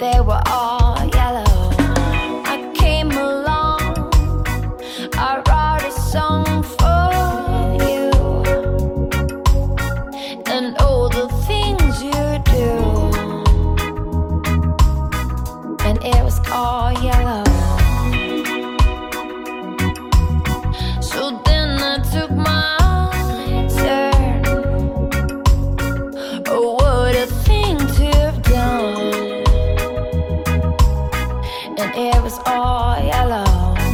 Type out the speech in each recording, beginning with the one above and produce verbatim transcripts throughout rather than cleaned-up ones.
they were all yellow. I came along, I wrote a song for you, and all the things you do, and it was all yellow. So then I took my turn. Oh, what a thing to have done. And it was all yellow.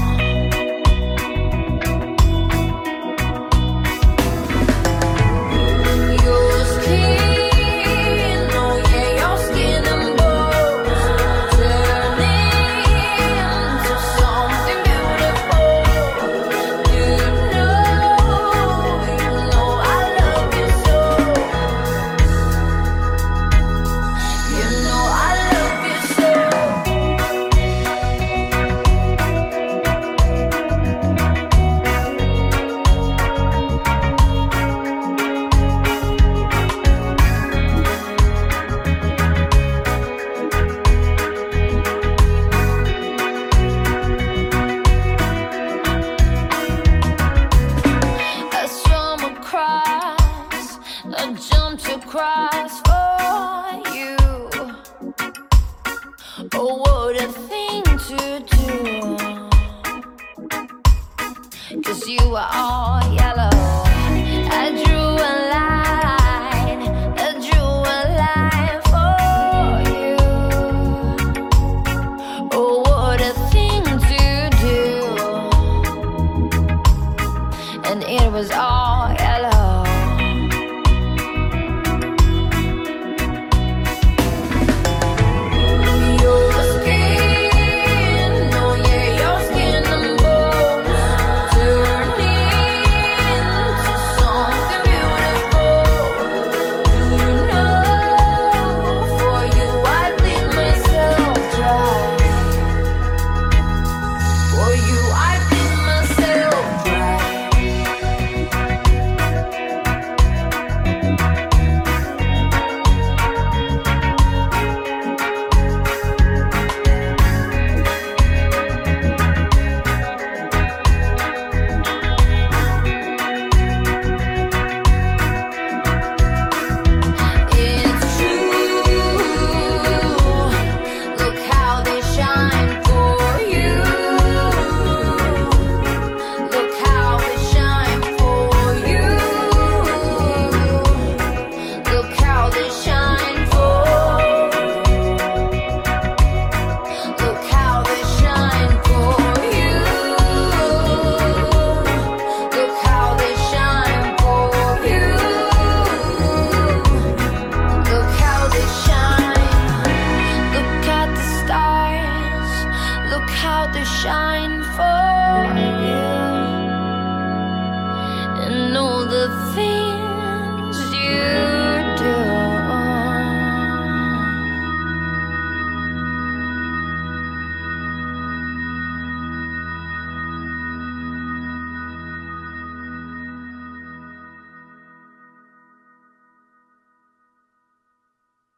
Your skin, oh yeah, your skin and bones turning into something beautiful. You know, you know I love you so. You know I love you so. I swam across, I jumped across for you. Oh, what a thing to do. 'Cause you were all